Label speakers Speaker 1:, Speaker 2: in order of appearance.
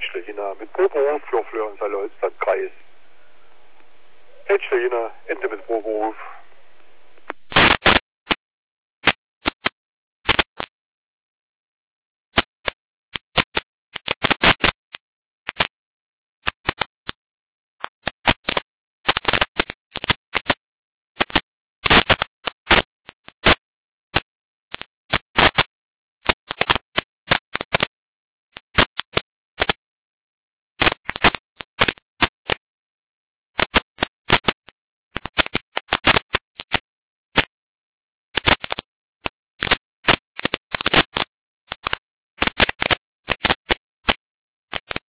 Speaker 1: Petschlehiner mit Proberuf für Flörensaal Kreis. Petschlehiner, Ende mit Proberuf.